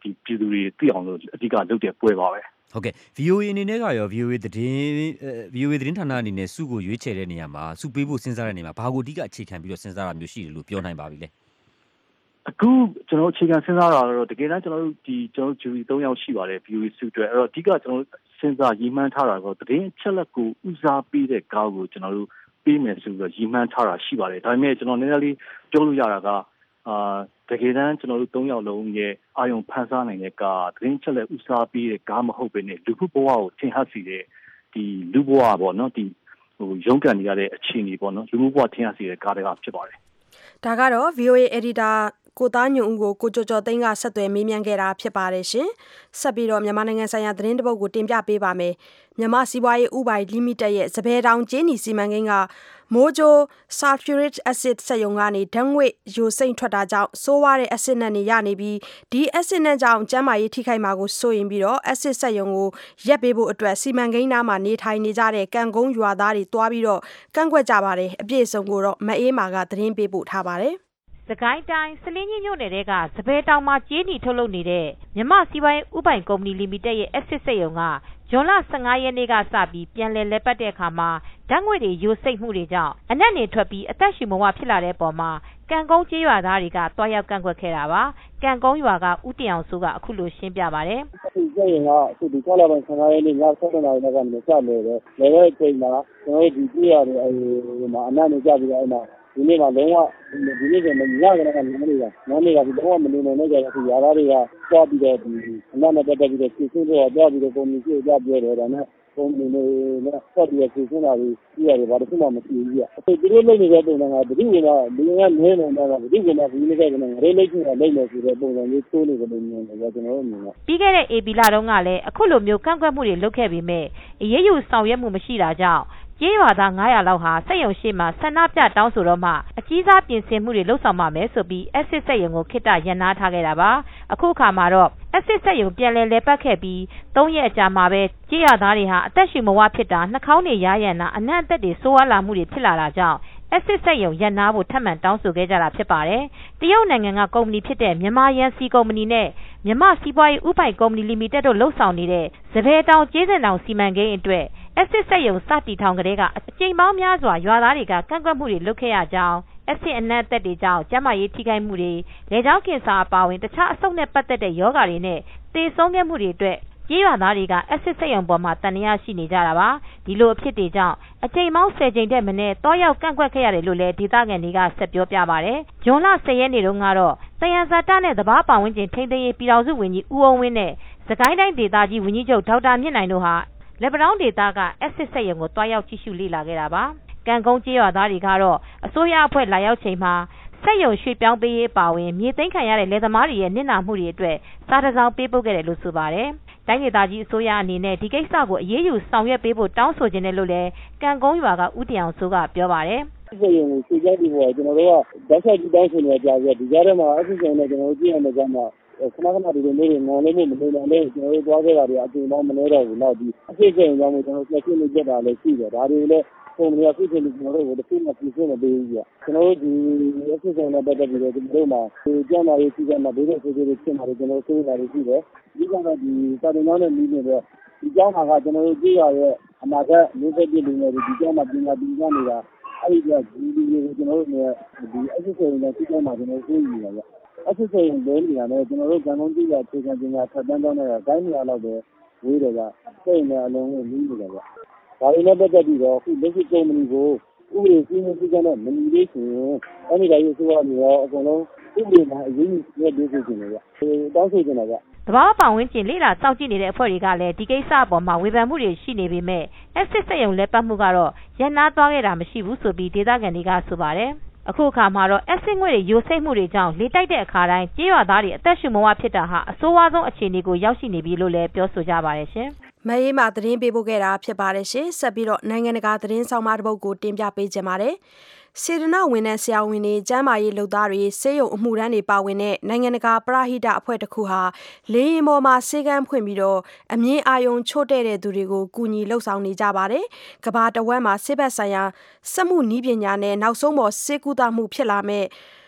ဒီပြည်သူတွေသိအောင်လို့အဓိကလုပ်တဲ့ပွဲပါပဲဟုတ်ကဲ့ VOA အနေနဲ့ကရော VOA သတင်းဌာနအနေနဲ့စုကိုရွေးချယ်တဲ့နေရာမှာစုပေးဖို့စဉ်းစားတဲ့နေရာမှာဘာကိုအဓိကအခြေခံပြီးတော့စဉ်းစားတာမျိုးရှိတယ်လို့ပြောနိုင်ပါပြီလဲအခုကျွန်တော်အခြေခံစဉ်းစားတာတော့တကယ်တမ်းကျွန်တော်တို့ဂျူရီ3ယောက်ရှိပါတယ် VOA စုအတွက်အဲ့တော့အဓိကကျွန်တော်စဉ်းစားရည်မှန်းထားတာတော့သတင်းအချက်လက်ကိုဦးစားပေးတဲ့ကားကိုကျွန်တော်တို့ပေးမယ်ဆိုပြီးတော့ရည်မှန်းထားတာရှိပါတယ်ဒါပေမဲ့ကျွန်တော်နည်းနည်းလေးပြောလို့ရတာကတကယ်တမ်းကျွန်တော်တို့3ယောက်လုံးရဲ့အာယုံဖန်ဆားနိုင်တဲ့ကားသတင်းချက်လက်ဦးစားပေးတဲ့ကားမဟုတ်ဘဲနဲ့လူမှုဘဝကိုထင်ဟပ်စေတဲ့ဒီလူဘဝပေါ့နော်ဒီရုန်းကန်နေရတဲ့အခြေအနေပေါ့နော်လူမှုဘဝထင်ဟပ်စေတဲ့ကားတွေကဖြစ်ပါတယ်ဒါကတော့ VOA editor ကိုသားညွန့်ဦးကိုကျော်ကျော်သိန်းကဆက်သွယ်မေးမြန်းခဲ့တာဖြစ်ပါတယ်ရှင်ဆက်ပြီးတော့မြန်မာနိုင်ငံဆိုင်ရာသတင်းတပုတ်ကိုတင်ပြပေးပါမယ်မြန်မာစီးပွားရေးဥပိုင် limited ရဲ့စပယ်တောင်ကျင်းနီစီမံကိန်းကမိုးကြို sulfuric acid စက်ရုံကနေဓာတ်ငွေ့ယိုစိမ့်ထွက်တာကြောင့်ဆိုးဝါးတဲ့ acid နဲ့နေရနေပြီးဒီ acid နဲ့ကြောင့်ကျန်းမာရေးထိခိုက်မှာကိုစိုးရင်ပြီးတော့ acid စက်ရုံကိုရက်ပေးဖို့အတွက်စီမံကိန်းသားမှာနေထိုင်နေကြတဲ့ကံကုန်းရွာသားတွေတွားပြီးတော့ကန့်ကွက်ကြပါတယ်အပြည့်အစုံကိုတော့မအေးမာကသတင်းပေးပို့ထားပါတယ်စကိုင်းတိုင်းစလင်းကြီးမြို့နယ်တဲကစပယ်တောင်မှာကြေးနီထုတ်လုပ်နေတဲ့မြမစီးပွားရေးဥပိုင်ကုမ္ပဏီလီမိတက်ရဲ့ acid စက်ရုံကဇွန်လ15ရက်နေ့ကစပြီးပြန်လည်ပတ်တဲ့အခါမှာဓာတ်ငွေ့တွေယိုစိမ့်မှုတွေကြောင့်အနက်နေထွက်ပြီးအသက်ရှူမဝဖြစ်လာတဲ့ပုံမှာကံကုန်းကျေးရွာသားတွေကတွားရောက်ကန့်ကွက်ခဲ့တာပါကံကုန်းရွာကဦးတင်အောင်စိုးကအခုလိုရှင်းပြပါတယ်ဒီစက်ရုံကအခုဒီ6လပိုင်း15ရက်နေ့ည7:00နာရီလောက်ကနေစလေတယ်လေတဲ့အချိန်မှာကျွန်တော်တို့ဒီကြေးရတယ်မှာအနက်နေကြပြီးတော့အဲ့မှာဒီနေ့မှာလုံးဝဒီနေ့ကမညကနေကနေနေတာဒီတော့မနေနိုင်တဲ့ကြတဲ့ຢာသားတွေကသွားပြီးတော့ဒီအနက်နဲ့တက်ပြီးတော့စီစဉ်တော့သွားပြီးတော့ပုံမျိုးကြပြတယ်ဒါနဲ့ပုံမျိုးနဲ့ဆက်ပြီးစီစဉ်တာကြီးကြည့်ရတယ်ဘာလို့မှမရှိဘူးကြီးအခုဒီလိုလုပ်နေတဲ့ပုံစံကဘယ်သူကလူငယ်နည်းနေတာကဘယ်သူကဒီနေ့ကလည်းရေးလိုက်ချင်တာလိုက်မယ်ဆိုတဲ့ပုံစံမျိုးသိုးနေတယ်လို့မြင်တယ်ကျွန်တော်တို့မြင်တာပြီးခဲ့တဲ့ AB လတုန်းကလည်းအခုလိုမျိုးကန့်ကွက်မှုတွေလုပ်ခဲ့ပြီးမဲ့အရေးယူဆောင်ရွက်မှုမရှိတာကြောင့်ကျေးရွာသား900လောက်ဟာစက်ရုံရှိမှဆန္ဒပြတောင်းဆိုတော့မှအကြီးစားပြင်ဆင်မှုတွေလှုပ်ဆောင်မှာမယ်ဆိုပြီး acid စက်ရုံကိုခိတ္တရပ်နားထားခဲ့တာပါအခုအခါမှာတော့ acid စက်ရုံပြန်လည်ပတ်ခဲ့ပြီး3ရက်အကြာမှာပဲကျေးရွာသားတွေဟာအသက်ရှူမဝဖြစ်တာနှာခေါင်းတွေရားရံတာအနံ့အသက်တွေဆိုးဝါးလာမှုတွေဖြစ်လာတာကြောင့်acid စက်ရုံရပ်နားဖို့ထပ်မံတောင်းဆိုခဲ့ကြတာဖြစ်ပါတယ်တရုတ်နိုင်ငံကကုမ္ပဏီဖြစ်တဲ့မြန်မာရန်စီကုမ္ပဏီနဲ့မြန်မာစီးပွားရေးဥပိုင်ကုမ္ပဏီလီမိတက်တို့လှုပ်ဆောင်နေတဲ့စပယ်တောင်ကျေးစင်တောင်စီမံကိန်းအတွက်acid စက်ရုံစတီထောင်ကလေးကအကြိမ်ပေါင်းများစွာရွာသားတွေကကန့်ကွက်မှုတွေလုပ်ခဲ့ရကြောင်းacid အနံ့အသက်တွေကြောင့်ကျန်းမာရေးထိခိုက်မှုတွေလေကြောင်းကင်ဆာအပါအဝင်တခြားအဆုတ်နဲ့ပတ်သက်တဲ့ရောဂါတွေနဲ့သေဆုံးခဲ့မှုတွေအတွက်ကျေးရွာသားတွေက acid စက်ရုံပေါ်မှာတန်ရာရှိနေကြတာပါဒီလိုအဖြစ်တွေကြောင့်အကြိမ်ပေါင်း10ကြိမ်တဲ့မနေ့တောရောက်ကန့်ကွက်ခဲ့ရတယ်လို့လည်းဒေသခံတွေကဆက်ပြောပြပါတယ်ဇွန်လ10ရက်နေ့တုန်းကတော့တယံဇာတနဲ့သဘာပဝန်းကျင်ထိန်းသိမ်းရေးပြည်ထောင်စုဝန်ကြီးဦးအောင်ဝင်းနဲ့စကိုင်းတိုင်းဒေသကြီးဝန်ကြီးချုပ်ဒေါက်တာမြင့်နိုင်တို့ဟာလက်ပံတောင်းဒေသက acid စက်ရုံကိုတွားရောက်ကြည့်ရှုလေ့လာခဲ့တာပါကံကုန်းကျေးရွာသားတွေကတော့အစိုးရအဖွဲ့လာရောက်ချိန်မှာစက်ရုံရွှေ့ပြောင်းပေးရေးပါဝင်မြေသိမ်းခံရတဲ့လယ်သမားတွေရဲ့နစ်နာမှုတွေအတွက်စားတစောင်းပေးပို့ခဲ့တယ်လို့ဆိုပါတယ်တိုင်းဒေသကြီးအစိုးရအနေနဲ့ဒီကိစ္စကိုအရေးယူဆောင်ရွက်ပေးဖို့တောင်းဆိုခြင်းတယ်လို့လည်းကံကုန်းရွာကဦးတင်အောင်စိုးကပြောပါတယ်စက်ရုံကိုရွှေ့ပြောင်းပေးဖို့ကျွန်တော်တို့ကဓာတ်ဆက်ကြီးတောင်းဆိုနေကြပြီးဒီကြားထဲမှာအစီအစဉ်နဲ့ကျွန်တော်တို့ကြည့်ရမယ့်ကမှခဏခဏဒီလိုမျိုးတွေငုံလေးမှုမနေနိုင်လေကျွန်တော်တို့သွားခဲ့တာတွေအကျဉ်းပေါင်းမနေတော့ဘူးနောက်ဒီအဖြစ်အပျက်ကြောင့်ကျွန်တော်တို့ပြည့်နေကြတာလည်းရှိတယ်ဒါတွေလည်းပုံမှန်ဖြစ်ဖြစ်ကျွန်တော်တို့ကိုတစ်ခုမှပြင်ဆင်မပေးဘူးပြကျွန်တော်တို့ဒီအဖြစ်အပျက်နဲ့ပတ်သက်ပြီးတော့ကျွန်တော်တို့မှာဒီကျန်းမာရေးစီကံမှာဘေးရဆိုးတွေဖြစ်မှာကျွန်တော်တို့စိုးရိမ်တာတွေရှိတယ်ဒီကတော့ဒီစာတင်ကြောင်းနဲ့ပြီးနေတော့ဒီကျောင်းမှာကကျွန်တော်တို့ကြည့်ရရဲ့အနာဂတ်မျိုးဆက်ပြည်လူငယ်တွေဒီကျောင်းမှာပြင်လာနေတာအဲ့ဒီကဒီတွေကိုကျွန်တော်တို့ဒီအဖြစ်အပျက်နဲ့စီကံမှာကျွန်တော်စိုးရိမ်နေတာပြအဖြစ်အပျက်လဲနေတာနဲ့ကျွန်တော်တို့ကံကောင်းကြည့်ရအခြေခံပညာထပ်တန်းတောင်းနေတာတိုင်းနေရာလောက်ပဲဝေးတယ်ကစိတ်နဲ့အလုံးကိုပြီးနေတယ်ဗျဒါတွေနဲ့ပတ်သက်ပြီးတော့အခုလက်ရှိကုမ္ပဏီကိုဥပဒေစည်းမျဉ်းစည်းကမ်းနဲ့မညီသေးဆိုရင်အဲ့ဒီတိုင်းဆိုရနေတော့အကုန်လုံးဥပဒေမှာအရေးယူနဲ့ပြောဆိုနေတယ်ဗျတောင်းဆိုနေတာဗျသဘာဝပတ်ဝန်းကျင်လေ့လာစောင့်ကြည့်နေတဲ့အဖွဲ့တွေကလည်းဒီကိစ္စအပေါ်မှာဝေဖန်မှုတွေရှိနေပေမဲ့ acid စက်ရုံလက်ပတ်မှုကတော့ရပ်နားသွားခဲ့တာမရှိဘူးဆိုပြီးဒေသခံတွေကဆိုပါတယ်အခုအခါမှာတော့ acid ငွေ့တွေယိုစိမ့်မှုတွေကြောင့်လေတိုက်တဲ့အခါတိုင်းကျေးရွာသားတွေအသက်ရှူမဝဖြစ်တာဟာအဆိုးဝါးဆုံးအခြေအနေကိုရောက်ရှိနေပြီလို့လည်းပြောဆိုကြပါတယ်ရှင်မအေးမာသတင်းပေးပို့ခဲ့တာဖြစ်ပါတယ်ရှင်ဆက်ပြီးတော့နိုင်ငံတကာသတင်းဆောင်မတစ်ပုဒ်ကိုတင်ပြပေးကြပါမယ်စေတနာဝန်ထမ်းဆရာဝန်တွေကျန်းမာရေးလုပ်သားတွေဆေးရုံအမှုထမ်းတွေပါဝင်တဲ့နိုင်ငံတကာပရဟိတအဖွဲ့တစ်ခုဟာလေယာဉ်ပေါ်မှာဆေးကမ်းဖွင့်ပြီးတော့အမြင်အာရုံချို့တဲ့သူတွေကိုကူညီလှုပ်ဆောင်နေကြပါတယ်။ကမ္ဘာတဝန်းမှာဆေးဘက်ဆိုင်ရာစက်မှုနည်းပညာနဲ့နောက်ဆုံးပေါ်ဆေးကုသမှုဖြစ်လာမဲ့ပ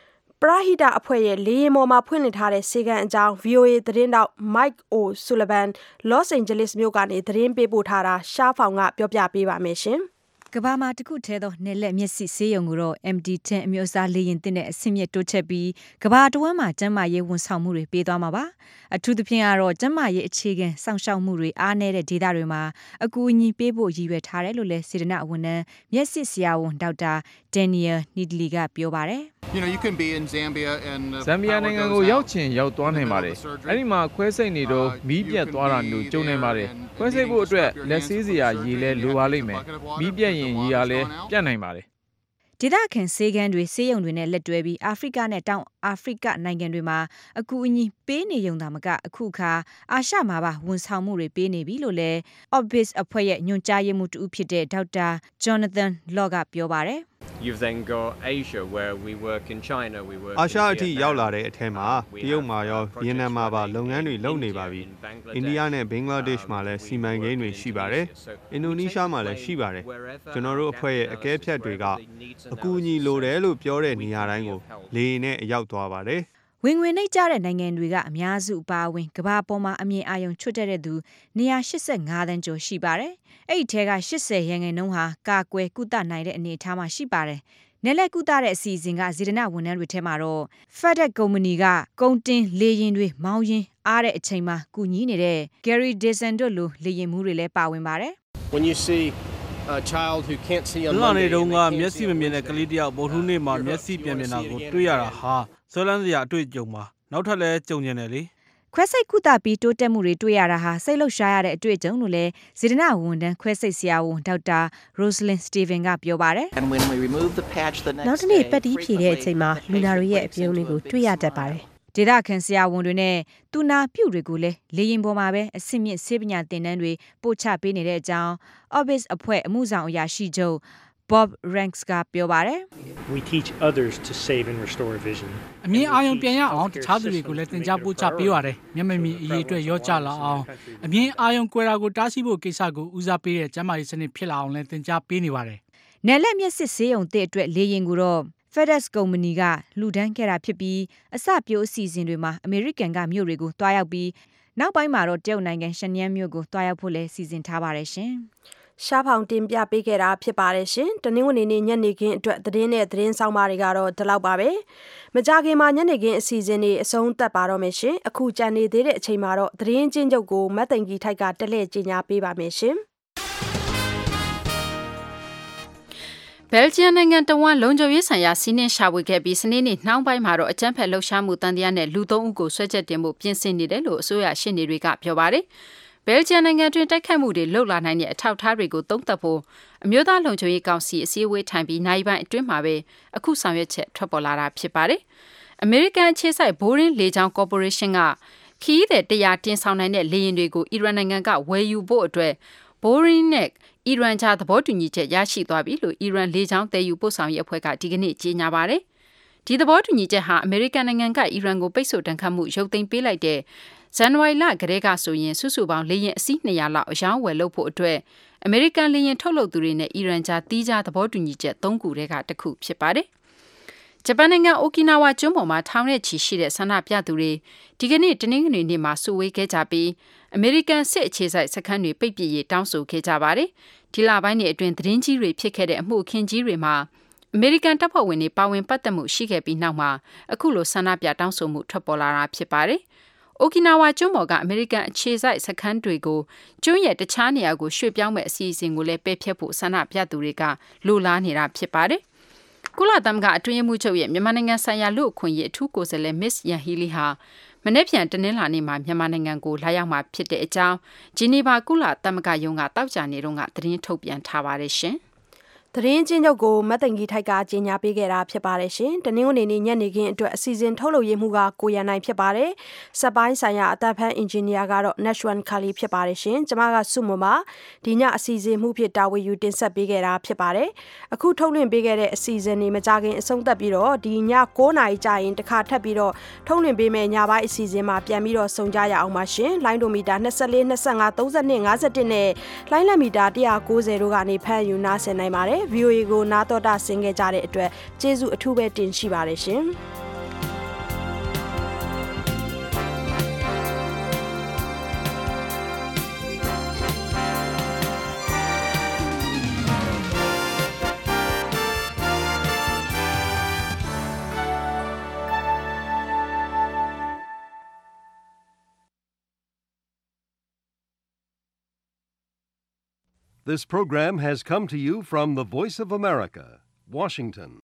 ပရာဟိတအဖွဲ့ရဲ့လေယာဉ်ပေါ်မှာဖွင့်လှစ်ထားတဲ့စေကံအကြောင်း VOA သတင်းတောက် Mike O'Sullivan Los Angeles မြို့ကနေသတင်းပေးပို့ထားတာရှားဖောင်ကပြောပြပေးပါမယ်ရှင်ကဘာမှာတခုထဲသောနယ်လက်မျက်စိဆေးရုံကိုတော့ MD10 အမျိုးအစားလေရင်တင်တဲ့အဆင့်မြင့်တိုးချက်ပြီးကဘာတဝမ်းမှာကျန်းမာရေးဝန်ဆောင်မှုတွေပေးသွားမှာပါအထူးသဖြင့်ကတော့ကျန်းမာရေးအခြေခံစောင့်ရှောက်မှုတွေအားနည်းတဲ့ဒေသတွေမှာအကူအညီပေးဖို့ရည်ရွယ်ထားတယ်လို့လည်းစေတနာဝန်ထမ်းမျက်စိဆရာဝန်ဒေါက်တာ Daniel Needley ကပြောပါတယ် You can be in Zambia and Zambia နိုင်ငံကိုရောက်ချင်ရောက်သွားနိုင်ပါတယ်အဲ့ဒီမှာခွဲစိတ်နေတော့မီးပြတ်သွားတာမျိုးကြုံနေပါတယ်ခွဲစိတ်ဖို့အတွက်လက်ဆေးစရာရေလဲလိုပါလိမ့်မယ်မီးပြတ်ရင်ရေအားလဲပြတ်နိုင်ပါတယ်ဒေသခံစေကန်းတွေစေယုံတွေနဲ့လက်တွဲပြီးအာဖရိကနဲ့တောင်အာဖရိကနိုင်ငံတွေမှာအကူအညီပေးနေုံသာမကအခုခါအာရှမှာပါဝန်ဆောင်မှုတွေပေးနေပြီလို့လဲ Orbis အဖွဲ့ရဲ့ညွှန်ကြားရေးမှူးတူဖြစ်တဲ့ဒေါက်တာ Jonathan Law ကပြောပါတယ် You've then got Asia where we work in China we work အာရှအထိရောက်လာတဲ့အထက်မှာတရုတ်မှာရောဗီယက်နမ်မှာပါလုပ်ငန်းတွေလုပ်နေပါပြီအိန္ဒိယနဲ့ဘင်္ဂလားဒေ့ရှ်မှာလည်းစီမံကိန်းတွေရှိပါတယ်အင်ဒိုနီးရှားမှာလည်းရှိပါတယ်ကျွန်တော်တို့အဖွဲ့ရဲ့အကဲဖြတ်တွေကအကူအညီလိုတယ်လို့ပြောတဲ့နေရာတိုင်းကိုလေယာဉ်နဲ့ရောက်သွားပါတယ်ဝင်ငွေနှိပ်ကြတဲ့နိုင်ငံတွေကအများစုအပါအဝင်ကမ္ဘာပေါ်မှာအမြင်အာရုံချွတ်တဲ့သူ185သန်းကျော်ရှိပါတယ်။အဲ့ဒီထဲက80ရာခိုင်နှုန်းဟာကာကွယ်ကုသနိုင်တဲ့အနေအထားမှာရှိပါတယ်။နယ်လက်ကုသတဲ့အစီအစဉ်ကဇေဒနာဝန်ထမ်းတွေထဲမှာတော့ FedEx ကုမ္ပဏီကကုန်တင်လေယာဉ်တွေမောင်းရင်းအားတဲ့အချိန်မှာကူညီနေတဲ့ Gary Dixon တို့လိုလေယာဉ်မှုတွေလည်းပါဝင်ပါတယ်။ When you see a child who can't see on Monday တုန်းကမျက်စိမမြင်တဲ့ကလေးတယောက်ဗုဒ္ဓနေ့မှာမျက်စိပြန်မြင်တာကိုတွေ့ရတာဟာဆွဲလန်းစရာအတွေ့အကြုံပါနောက်ထပ်လည်းကြုံနေတယ်လေခွဲစိတ်ကုသပြီးတိုးတက်မှုတွေတွေ့ရတာဟာစိတ်လှုပ်ရှားရတဲ့အတွေ့အကြုံလို့လည်းဇေဒနာဝန်ထမ်းခွဲစိတ်ဆရာဝန်ဒေါက်တာ Rosalind Steven ကပြောပါတယ်နောက်တစ်နေ့ပတ်တီးဖြည့်တဲ့အချိန်မှာလူနာတွေရဲ့အပြုံးတွေကိုတွေ့ရတတ်ပါတယ်ဒေသခံဆရာဝန်တွေနဲ့တူနာပြုတွေကိုလည်းလေရင်ပေါ်မှာပဲအဆင့်မြင့်ဆေးပညာသင်တန်းတွေပို့ချပေးနေတဲ့အကြောင်း Orbis အဖွဲ့အမှုဆောင်အရာရှိချုပ်Bob Ranks ကပြောပါတယ် We teach others to save and restore vision အမြင်အာရုံပြန်ရအောင်တခြားသူတွေကိုလည်းသင်ကြားပို့ချပေးရတယ်မျက်မမြင်အရေးအတွက်ရောကြလာအောင်အမြင်အာရုံကွယ်တာကိုတားဆီးဖို့ကိစ္စကိုဦးစားပေးတဲ့ကျန်းမာရေးစနစ်ဖြစ်လာအောင်လည်းသင်ကြားပေးနေပါတယ်နယ်လက်မျက်စစ်ဆေးရုံသစ်အတွက်လေရင်ကိုတော့ FedEx ကုမ္ပဏီကလှူဒန်းခဲ့တာဖြစ်ပြီးအစပျိုးအစီအစဉ်တွေမှာအမေရိကန်ကမြို့တွေကိုတွားရောက်ပြီးနောက်ပိုင်းမှာတော့တရုတ်နိုင်ငံရှန်နန်းမြို့ကိုတွားရောက်ဖို့လည်းစီစဉ်ထားပါတယ်ရှင်ရှားဖောင်တင်ပြပေးခဲ့တာဖြစ်ပါတယ်ရှင်တနင်္ဂနွေနေ့ညနေခင်းအတွက်သတင်းနဲ့သတင်းဆောင်ပါတွေကတော့ဒီလောက်ပါပဲမကြခင်မှာညနေခင်းအစီအစဉ်တွေအဆုံးသတ်ပါတော့မယ်ရှင်အခုကြံနေသေးတဲ့အချိန်မှာတော့သတင်းချင်းချုပ်ကိုမတ်သိန်ကြီးထိုက်ကတက်လှည့်ကြီးညာပေးပါမယ်ရှင်ဘယ်လ်ဂျီယံနိုင်ငံတဝန်းလုံခြုံရေးဆိုင်ရာစီးနှင်းရှာဖွေခဲ့ပြီးစနေနေ့နှောင်းပိုင်းမှာတော့အကြမ်းဖက်လှုပ်ရှားမှုတန်တရားနဲ့လူ3ဦးကိုဆွဲချက်တင်မှုပြင်ဆင်နေတယ်လို့အစိုးရရှင်းနေတွေကပြောပါတယ်ဘယ်လ်ဂျီယံနိုင်ငံတွင်တိုက်ခိုက်မှုတွေလှုပ်လာနိုင်တဲ့အထောက်အထားတွေကိုသုံးသပ်ဖို့အမျိုးသားလုံခြုံရေးကောင်စီအစည်းအဝေးထိုင်ပြီးနိုင်ပိုင်းအတွင်းမှာပဲအခုဆောင်ရွက်ချက်ထွက်ပေါ်လာတာဖြစ်ပါတယ်။အမေရိကန်ခြေစိုက်ဘိုးရင်းလေကြောင်းကော်ပိုရေးရှင်းကခီးတဲ့တရားတင်ဆောင်နိုင်တဲ့လေယာဉ်တွေကိုအီရန်နိုင်ငံကဝယ်ယူဖို့အတွက်ဘိုးရင်းနဲ့အီရန်ကြားသဘောတူညီချက်ရရှိသွားပြီလို့အီရန်လေကြောင်းတည်ယူပို့ဆောင်ရေးအဖွဲ့ကဒီကနေ့ကြေညာပါတယ်။ဒီသဘောတူညီချက်ဟာအမေရိကန်နိုင်ငံကအီရန်ကိုပိတ်ဆို့တန်ခတ်မှုရုပ်သိမ်းပေးလိုက်တဲ့ဇန်နဝါရီလကတည်းကဆိုရင်စုစုပေါင်းလေယာဉ်အစီး200လောက်အယောင်းဝယ်လုပ်ဖို့အတွက်အမေရိကန်လေယာဉ်ထုတ်လုပ်သူတွေနဲ့အီရန်ကြားတီးခြားသဘောတူညီချက်3ခုတည်းကတစ်ခုဖြစ်ပါတယ်။ဂျပန်နိုင်ငံအိုကီနာဝါကျွန်းပေါ်မှာထောင်နဲ့ချီရှိတဲ့ဆန္ဒပြသူတွေဒီကနေ့တနင်္ဂနွေနေ့မှာစုဝေးခဲ့ကြပြီးအမေရိကန်စစ်အခြေစိုက်စခန်းတွေပိတ်ပစ်ရေးတောင်းဆိုခဲ့ကြပါတယ်။ဒီလပိုင်းတွေအတွင်းသတင်းကြီးတွေဖြစ်ခဲ့တဲ့အမှုအခင်းကြီးတွေမှာအမေရိကန်တပ်ဖွဲ့ဝင်တွေပါဝင်ပတ်သက်မှုရှိခဲ့ပြီးနောက်မှာအခုလိုဆန္ဒပြတောင်းဆိုမှုထွက်ပေါ်လာတာဖြစ်ပါတယ်။အိုကီနာဝါကျွန်းပေါ်ကအမေရိကန်အခြေစိုက်စခန်းတွေကိုကျွန်းရဲ့တခြားနေရာကိုရွှေ့ပြောင်းမဲ့အစီအစဉ်ကိုလည်းပယ်ဖျက်ဖို့ဆန္ဒပြသူတွေကလိုလားနေတာဖြစ်ပါတယ်။ကုလသမဂ္ဂအတွင်းရေးမှူးချုပ်ရဲ့မြန်မာနိုင်ငံဆိုင်ရာလူ့အခွင့်အရေးအထူးကိုယ်စားလှယ် Miss Yan Healy ဟာမနေ့ပြန်တနင်္လာနေ့မှာမြန်မာနိုင်ငံကိုလာရောက်မှာဖြစ်တဲ့အကြောင်းဂျီနီဗာကုလသမဂ္ဂရုံးကတောက်ကြနေတော့ကသတင်းထုတ်ပြန်ထားပါတယ်ရှင်။သတင်းချင်းချုပ်ကိုမတ်သိန်ကြီးထိုက်ကကြေညာပေးခဲ့တာဖြစ်ပါတယ်ရှင်တနင်္ဂနွေနေ့ညနေခင်းအတွက်အစီအစဉ်ထုတ်လုပ်ရေးမှုကကိုရန်နိုင်ဖြစ်ပါတယ်စက်ပိုင်းဆိုင်ရာအသက်ဖန်အင်ဂျင်နီယာကတော့ Nashwan Kali ဖြစ်ပါတယ်ရှင်ကျွန်မကစုမမဒီညအစီအစဉ်မှုဖြစ်တာဝန်ယူတင်ဆက်ပေးခဲ့တာဖြစ်ပါတယ်အခုထုတ်လွှင့်ပေးခဲ့တဲ့အစီအစဉ်တွေမကြခင်အဆုံးသတ်ပြီးတော့ဒီည9နာရီကြာရင်တစ်ခါထပ်ပြီးတော့ထုတ်လွှင့်ပေးမယ်ညပိုင်းအစီအစဉ်မှာပြန်ပြီးတော့ဆုံကြရအောင်ပါရှင်လိုင်းဒိုမီတာ24 25 32 51နဲ့လိုင်းလက်မီတာ190တို့ကနေဖန်ယူနာဆင်နိုင်ပါတယ်VOA ကိုနာတော်တာဆင်ခဲ့ကြတဲ့အတွက်ကျေးဇူးအထူးပဲတင်ရှိပါတယ်ရှင်။ This program has come to you from the Voice of America, Washington.